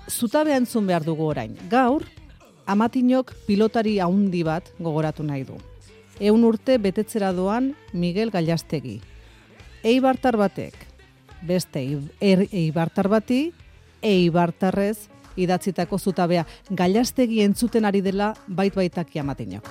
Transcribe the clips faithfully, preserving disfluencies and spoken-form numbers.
Zutabea entzun behar dugu orain. Gaur, Amatinok pilotari haundi bat gogoratu nahi du. Ehun urte betetzera doan Miguel Gallastegi. Eibartar batek, beste er, eibartar bati, eibartarrez idatzitako zutabea. Gallastegi entzuten ari dela bait-baitaki Amatinok.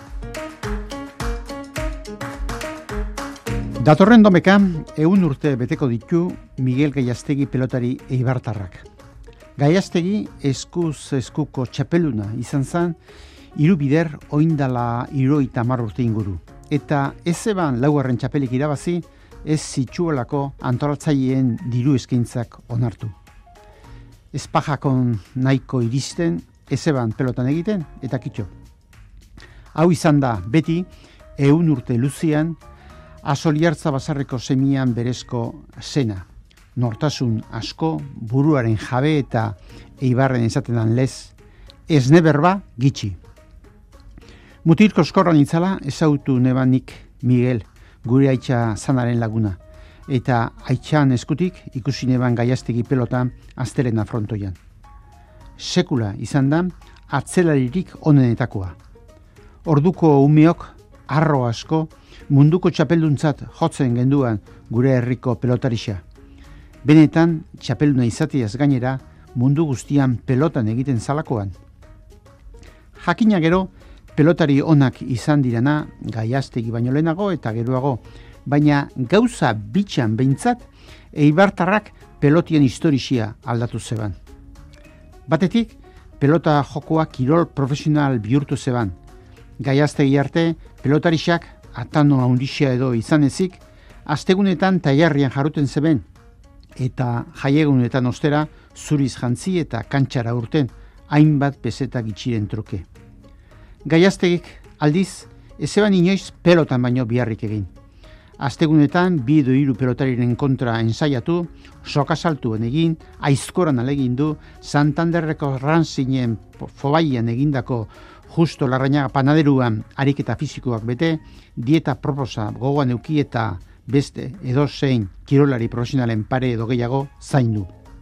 Datorren domeka, ehun urte beteko ditu Miguel Gallastegi pilotari eibartarrak. Gallastegi eskuz eskuko txapeluna izan zen, hiru bider oindala hirurogeita hamar urte inguru. Eta ez eban laugarren txapelik irabazi, ez zitsuelako antolatzaileen diru eskaintzak onartu. Ez pajakon nahiko iristen, ez eban pelotan egiten, eta kitxo. Hau izan da, beti, ehun urte luzian, Asoliartza basarreko semian berezko zena. Nortasun asko, buruaren jabe eta eibarren esaten dan lez, esne berba gitxi. Mutil koskorran itzala ezautu nebanik Miguel, gure aitza zanaren laguna, eta aitzan eskutik ikusi neban Gallastegi pelota aztelena frontoian. Sekula izan da atzelaririk onenetakoa. Orduko umeok arro asko munduko txapelduntzat jotzen genduan gure herriko pelotarixa. Benetan, txapelduna izatiaz gainera, mundu guztian pelotan egiten zalakoan. Jakina gero, pelotari onak izan dirana, Gallastegi baino lehenago eta geroago, baina gauza bitxan behintzat, eibartarrak pelotien historia aldatu zeban. Batetik, pelota jokoa kirol profesional bihurtu zeban. Gallastegi arte, pelotarixak atano handixea edo izan ezik, astegunetan tailarrian jaruten zeben, eta jaiegunetan ostera zuriz jantzi eta kantxara urten, hainbat peseta gitxiren truke. Gallastegik aldiz, ez eban inoiz pelotan baino biharrik egin. Astegunetan bi edo hiru pelotariren kontra ensaiatu, sokasaltuen egin, aizkoran alegin du, Santanderreko Ranzinen fobaian egindako Justo Larrañaga panaderuan ariketa fisikoak bete, dieta proposa gogoan euki eta beste edozein kirolari profesionalen pare edo gehiago zaindu.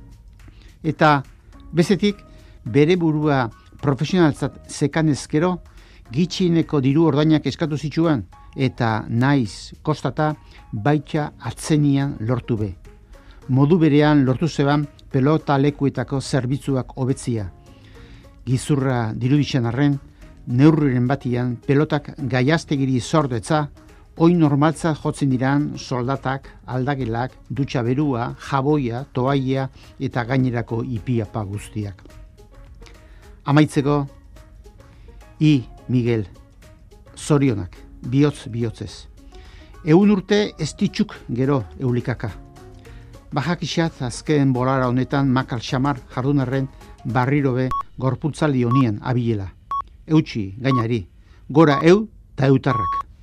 Eta bezetik bere burua profesionaltzat zekanezkero, gitxieneko diru ordainak eskatu zitsuan, eta naiz kostata baita atzenian lortu be. Modu berean lortu zeban pelota lekuetako zerbitzuak hobetzia. Gizurra diruditxan arren, neurriren batian pelotak Gallastegiri zordetza, oin normaltza jotzen diran soldatak, aldagelak, dutxa berua, jaboia, toaia eta gainerako ipiapa guztiak. Amaitzeko, I Miguel, zorionak, bihotz bihotzez. Ehun urte ez ditxuk gero eulikaka. Bajakixat azken bolara honetan makal xamar jardunarren barrirobe gorputzaldi honien abilela. Eutxi, gainari, gora eu eta eutarrak.